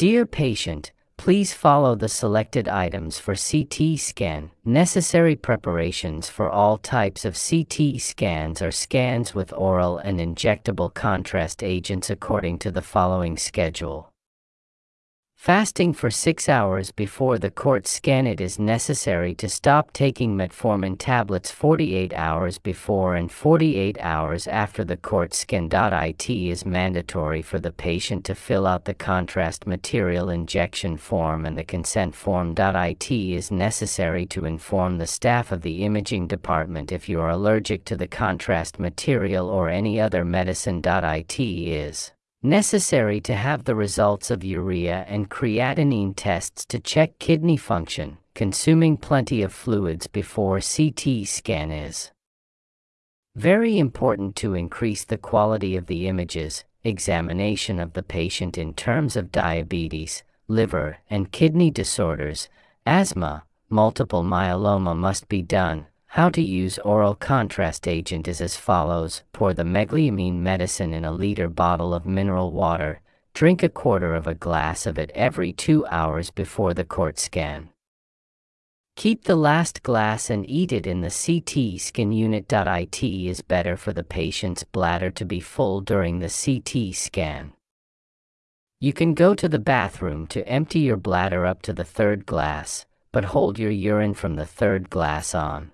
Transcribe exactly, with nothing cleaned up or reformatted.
Dear patient, please follow the selected items for C T scan. Necessary preparations for all types of C T scans are scans with oral and injectable contrast agents according to the following schedule. Fasting for six hours before the CORT scan. It is necessary to stop taking metformin tablets forty-eight hours before and forty-eight hours after the CORT scan. It is mandatory for the patient to fill out the contrast material injection form and the consent form. It is necessary to inform the staff of the imaging department if you are allergic to the contrast material or any other medicine. It is necessary to have the results of urea and creatinine tests to check kidney function. Consuming plenty of fluids before C T scan is very important to increase the quality of the images. Examination of the patient in terms of diabetes, liver and kidney disorders, asthma, multiple myeloma must be done. How to use oral contrast agent is as follows. Pour the meglumine medicine in a liter bottle of mineral water. Drink a quarter of a glass of it every two hours before the CORT scan. Keep the last glass and eat it in the C T scan unit. It is better for the patient's bladder to be full during the C T scan. You can go to the bathroom to empty your bladder up to the third glass, but hold your urine from the third glass on.